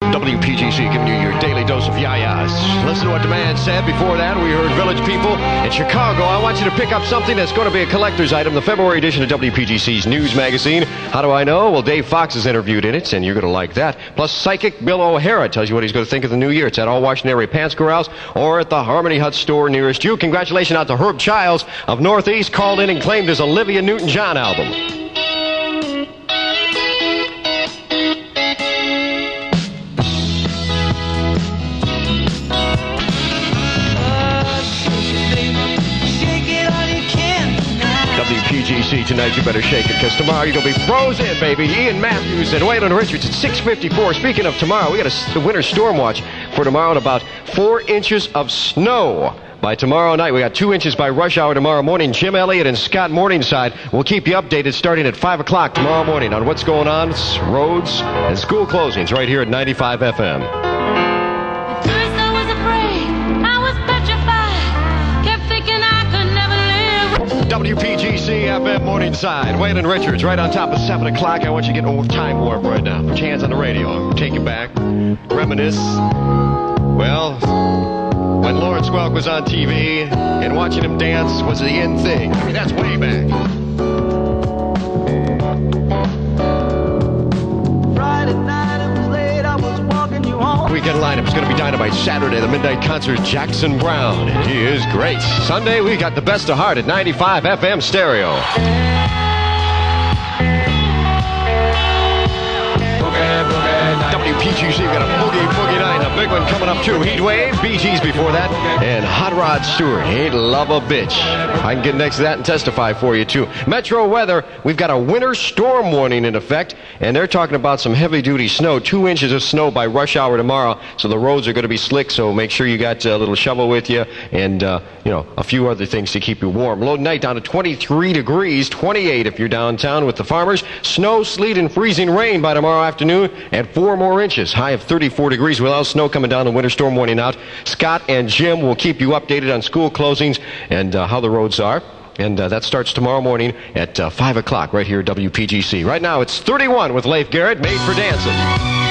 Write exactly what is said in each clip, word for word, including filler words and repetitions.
W P G C giving you your daily dose of yayas. Listen to what the man said. Before that, we heard Village People in Chicago. I want you to pick up something that's going to be a collector's item, the February edition of W P G C's news magazine. How do I know? Well, Dave Fox is interviewed in it, and you're going to like that. Plus, Psychic Bill O'Hara tells you what he's going to think of the new year. It's at all Washington area Pants Corrals or at the Harmony Hut store nearest you. Congratulations out to Herb Childs of Northeast, called in and claimed his Olivia Newton-John album. W P G C tonight, you better shake it, because tomorrow you're going to be frozen, baby. Ian Matthews and Waylon Richards at six fifty-four. Speaking of tomorrow, we got a, a winter storm watch for tomorrow and about four inches of snow by tomorrow night. We got two inches by rush hour tomorrow morning. Jim Elliott and Scott Morningside will keep you updated starting at five o'clock tomorrow morning on what's going on, roads, and school closings right here at ninety-five F M. W P G C F M Morningside. Waylon Richards right on top of seven o'clock. I want you to get old time warp right now. Put your hands on the radio. Take it back. Reminisce. Well, when Lawrence Welk was on T V and watching him dance was the in thing. I mean, that's way back. Friday night, it was late. I was walking you home. Weekend lineup is going to be dynamite. Saturday, the midnight concert, Jackson Brown. He is great. Sunday, we got the best of heart at ninety-five F M stereo. W P G C, we got a boogie boogie night, a big one coming up too. Heat Wave, Bee Gees before that, and Hot Rod Stewart. Ain't love a bitch. I can get next to that and testify for you too. Metro weather, we've got a winter storm warning in effect, and they're talking about some heavy duty snow. Two inches of snow by rush hour tomorrow, so the roads are going to be slick. So make sure you got a little shovel with you, and uh, you know, a few other things to keep you warm. Low tonight down to twenty-three degrees, twenty-eight if you're downtown with the farmers. Snow, sleet, and freezing rain by tomorrow afternoon, and four more inches. High of thirty-four degrees without snow coming down, the winter storm warning out. Scott and Jim will keep you updated on school closings and uh, how the roads are. And uh, that starts tomorrow morning at uh, five o'clock right here at W P G C. Right now it's thirty-one with Leif Garrett, Made for Dancing.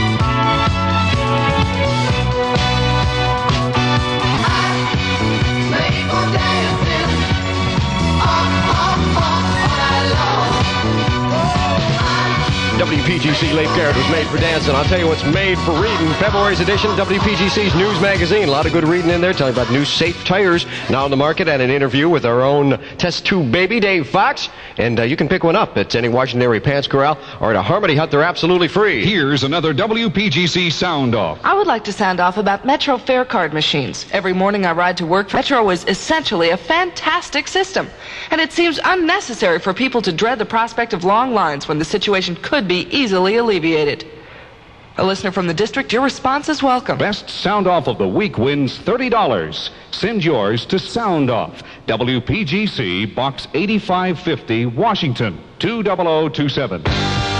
W P G C Leif Garrett was made for dancing. I'll tell you what's made for reading. February's edition of W P G C's news magazine. A lot of good reading in there, telling about new safe tires now on the market, and an interview with our own test tube baby, Dave Fox. And uh, you can pick one up at any Washington area Pants Corral or at a Harmony Hut. They're absolutely free. Here's another W P G C sound off. I would like to sound off about Metro fare card machines. Every morning I ride to work. Metro is essentially a fantastic system, and it seems unnecessary for people to dread the prospect of long lines when the situation could be easily alleviated. A listener from the district, your response is welcome. Best sound off of the week wins thirty dollars. Send yours to Sound Off, W P G C, Box eighty-five fifty, Washington, two zero zero two seven.